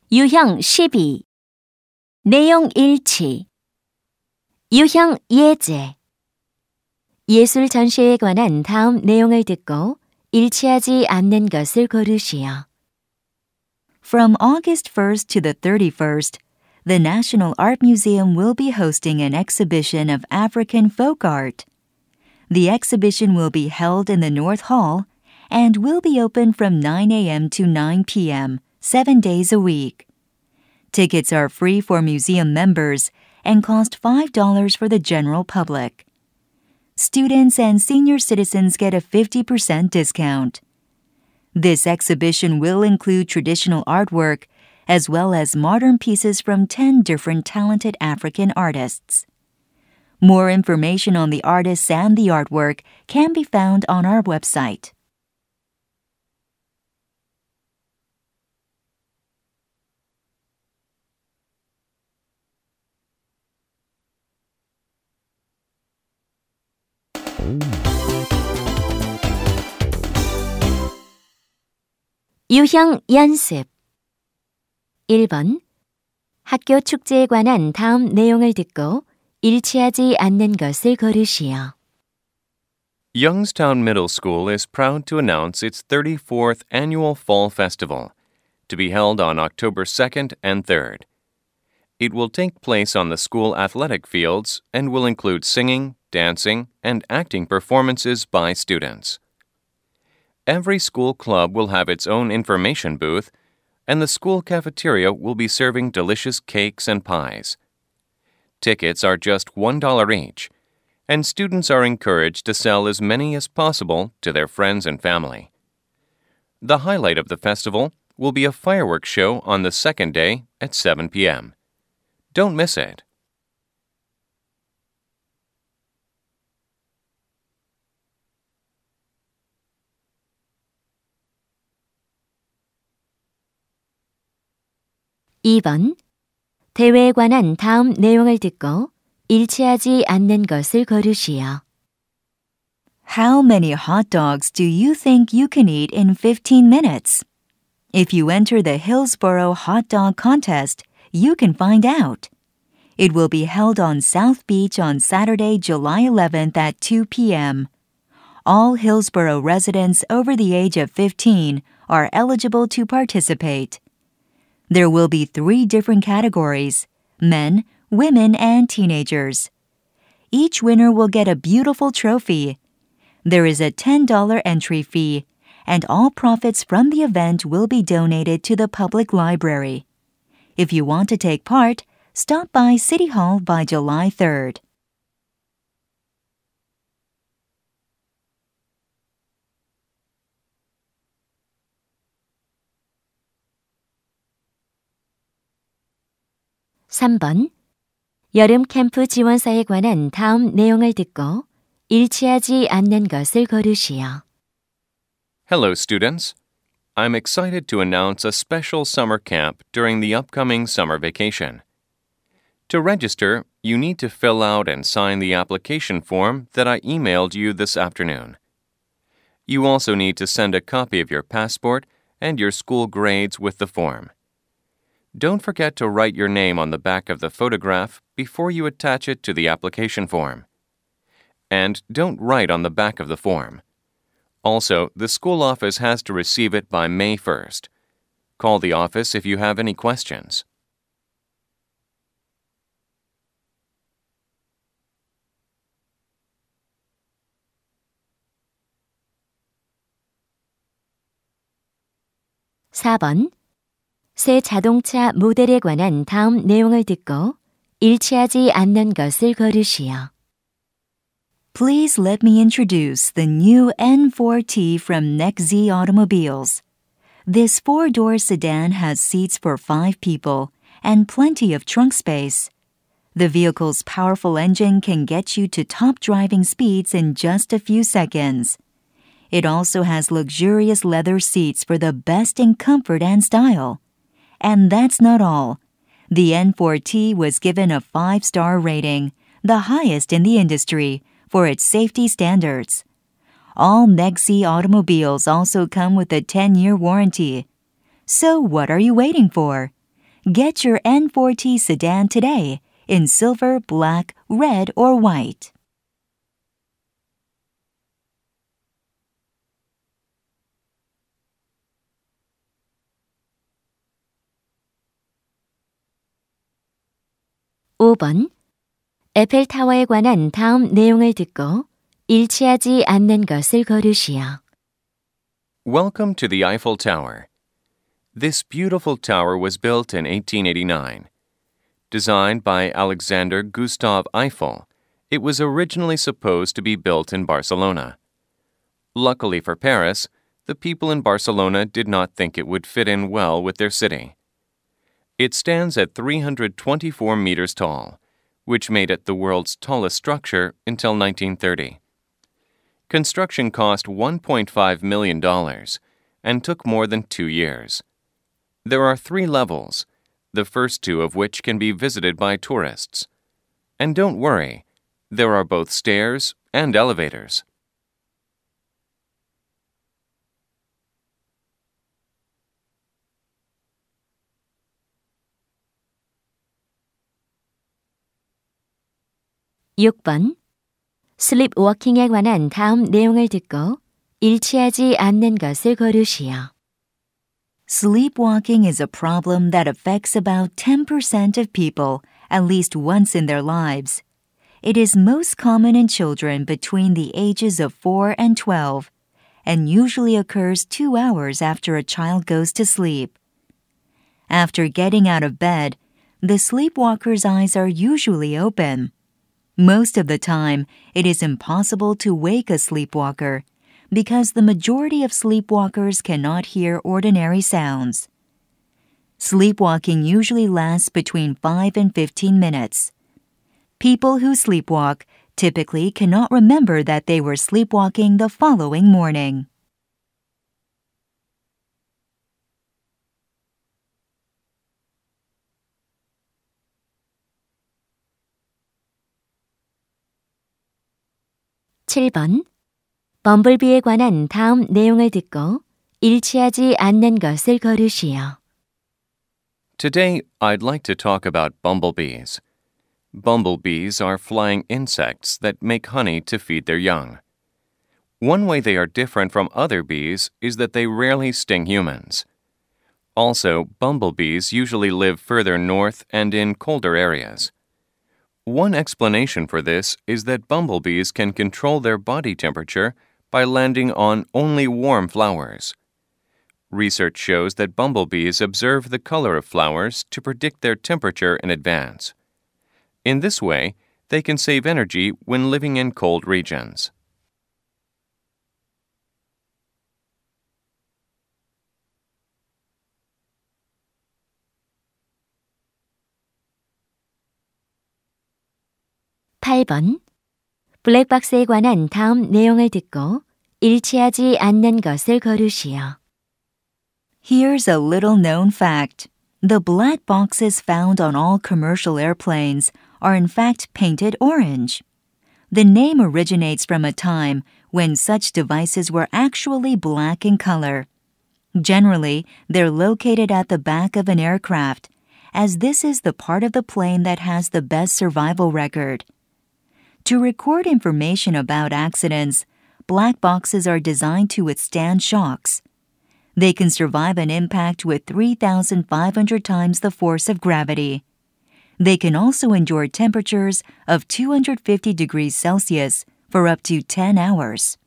유형 12. 내용 일치. 유형 예제. 예술 전시에 관한 다음 내용을 듣고 일치하지 않는 것을 고르시오. From August 1st to the 31st, the National Art Museum will be hosting an exhibition of African folk art. The exhibition will be held in the North Hall and will be open from 9 a.m. to 9 p.m., 7 days a week. Tickets are free for museum members and cost $5 for the general public. Students and senior citizens get a 50% discount. This exhibition will include traditional artwork as well as modern pieces from 10 different talented African artists. More information on the artists and the artwork can be found on our website. 유형 연습. 1번. 학교 축제에 관한 다음 내용을 듣고 일치하지 않는 것을 고르시오. Youngstown Middle School is proud to announce its 34th annual Fall Festival, to be held on October 2nd and 3rd. It will take place on the school athletic fields and will include singing, dancing, and acting performances by students. Every school club will have its own information booth, and the school cafeteria will be serving delicious cakes and pies. Tickets are just $1 each, and students are encouraged to sell as many as possible to their friends and family. The highlight of the festival will be a fireworks show on the second day at 7 p.m. Don't miss it. (2번) 대회에 관한 다음 내용을 듣고 일치하지 않는 것을 고르시오. How many hot dogs do you think you can eat in 15 minutes? If you enter the Hillsboro Hot Dog Contest, you can find out. It will be held on South Beach on Saturday, July 11th at 2 p.m. All Hillsboro residents over the age of 15 are eligible to participate. There will be 3 different categories: men, women, and teenagers. Each winner will get a beautiful trophy. There is a $10 entry fee, and all profits from the event will be donated to the public library. If you want to take part, stop by City Hall by July 3rd. (3번) 여름 캠프 지원사에 관한 다음 내용을 듣고 일치하지 않는 것을 고르시오. Hello, students. I'm excited to announce a special summer camp during the upcoming summer vacation. To register, you need to fill out and sign the application form that I emailed you this afternoon. You also need to send a copy of your passport and your school grades with the form. Don't forget to write your name on the back of the photograph before you attach it to the application form. And don't write on the back of the form. Also, the school office has to receive it by May 1st. Call the office if you have any questions. (4번) 새 자동차 모델에 관한 다음 내용을 듣고 일치하지 않는 것을 고르시오. Please let me introduce the new N4T from NextZ Automobiles. This 4-door sedan has seats for 5 people and plenty of trunk space. The vehicle's powerful engine can get you to top driving speeds in just a few seconds. It also has luxurious leather seats for the best in comfort and style. And that's not all. The N4T was given a 5-star rating, the highest in the industry, for its safety standards. All NextZ automobiles also come with a 10-year warranty. So what are you waiting for? Get your N4T sedan today in silver, black, red, or white. (5번) 에펠타워에 관한 다음 내용을 듣고 일치하지 않는 것을 고르시오. Welcome to the Eiffel Tower. This beautiful tower was built in 1889. Designed by Alexander Gustave Eiffel, it was originally supposed to be built in Barcelona. Luckily for Paris, the people in Barcelona did not think it would fit in well with their city. It stands at 324 meters tall, which made it the world's tallest structure until 1930. Construction cost $1.5 million and took more than 2 years. There are 3 levels, the first 2 of which can be visited by tourists. And don't worry, there are both stairs and elevators. (6번) 슬립워킹에 관한 다음 내용을 듣고 일치하지 않는 것을 고르시오. Sleepwalking is a problem that affects about 10% of people at least once in their lives. It is most common in children between the ages of 4 and 12 and usually occurs 2 hours after a child goes to sleep. After getting out of bed, the sleepwalker's eyes are usually open. Most of the time, it is impossible to wake a sleepwalker because the majority of sleepwalkers cannot hear ordinary sounds. Sleepwalking usually lasts between 5 and 15 minutes. People who sleepwalk typically cannot remember that they were sleepwalking the following morning. (7번) 범블비에 관한 다음 내용을 듣고 일치하지 않는 것을 고르시오. Today, I'd like to talk about bumblebees. Bumblebees are flying insects that make honey to feed their young. One way they are different from other bees is that they rarely sting humans. Also, bumblebees usually live further north and in colder areas. One explanation for this is that bumblebees can control their body temperature by landing on only warm flowers. Research shows that bumblebees observe the color of flowers to predict their temperature in advance. In this way, they can save energy when living in cold regions. (8번) 블랙박스에 관한 다음 내용을 듣고 일치하지 않는 것을 고르시오. Here's a little known fact. The black boxes found on all commercial airplanes are in fact painted orange. The name originates from a time when such devices were actually black in color. Generally, they're located at the back of an aircraft, as this is the part of the plane that has the best survival record. To record information about accidents, black boxes are designed to withstand shocks. They can survive an impact with 3,500 times the force of gravity. They can also endure temperatures of 250 degrees Celsius for up to 10 hours.